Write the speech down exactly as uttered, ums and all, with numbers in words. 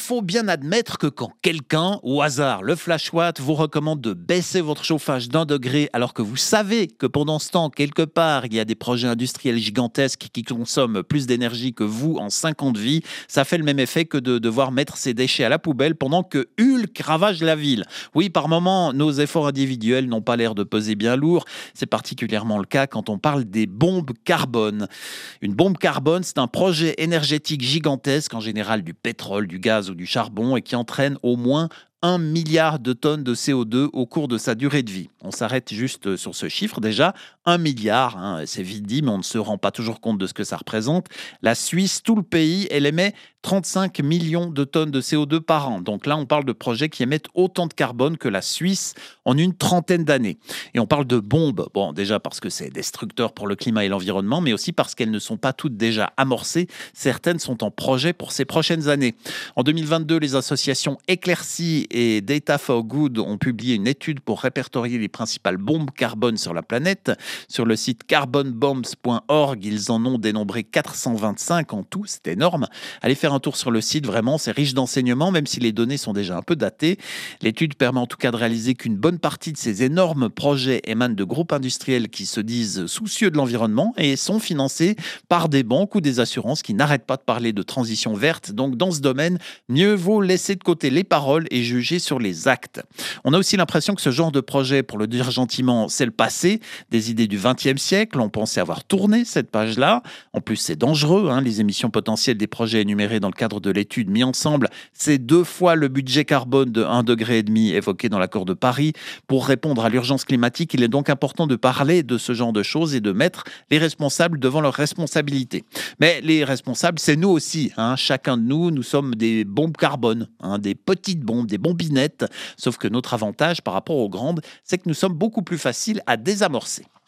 faut bien admettre que quand quelqu'un, au hasard, le Flash Watt, vous recommande de baisser votre chauffage d'un degré alors que vous savez que pendant ce temps, quelque part, il y a des projets industriels gigantesques qui consomment plus d'énergie que vous en cinq ans de vie, ça fait le même effet que de devoir mettre ses déchets à la poubelle pendant que Hulk ravage la ville. Oui, par moments, nos efforts individuels n'ont pas l'air de peser bien lourd. C'est particulièrement le cas quand on parle des bombes carbone. Une bombe carbone, c'est un projet énergétique gigantesque, en général du pétrole, du gaz ou du charbon, et qui entraîne au moins un milliard de tonnes de C O deux au cours de sa durée de vie. On s'arrête juste sur ce chiffre déjà, un milliard, hein, c'est vite dit, mais on ne se rend pas toujours compte de ce que ça représente. La Suisse, tout le pays, elle émet trente-cinq millions de tonnes de C O deux par an. Donc là, on parle de projets qui émettent autant de carbone que la Suisse en une trentaine d'années. Et on parle de bombes, bon, déjà parce que c'est destructeur pour le climat et l'environnement, mais aussi parce qu'elles ne sont pas toutes déjà amorcées. Certaines sont en projet pour ces prochaines années. En deux mille vingt-deux, les associations Éclaircie et Data for Good ont publié une étude pour répertorier les principales bombes carbone sur la planète. Sur le site carbon bombs point org, ils en ont dénombré quatre cent vingt-cinq en tout, c'est énorme. Allez faire un tour sur le site, vraiment, c'est riche d'enseignements, même si les données sont déjà un peu datées. L'étude permet en tout cas de réaliser qu'une bonne partie de ces énormes projets émanent de groupes industriels qui se disent soucieux de l'environnement et sont financés par des banques ou des assurances qui n'arrêtent pas de parler de transition verte. Donc dans ce domaine, mieux vaut laisser de côté les paroles et juger sur les actes. On a aussi l'impression que ce genre de projet, pour le dire gentiment, c'est le passé, des idées du vingtième siècle. On pensait avoir tourné cette page-là. En plus, c'est dangereux, hein, les émissions potentielles des projets énumérés dans le cadre de l'étude mis ensemble. C'est deux fois le budget carbone de un virgule cinq degré évoqué dans l'accord de Paris. Pour répondre à l'urgence climatique, il est donc important de parler de ce genre de choses et de mettre les responsables devant leurs responsabilités. Mais les responsables, c'est nous aussi, hein. Chacun de nous, nous sommes des bombes carbone, hein, des petites bombes, des bombinettes. Sauf que notre avantage par rapport aux grandes, c'est que nous sommes beaucoup plus faciles à désamorcer.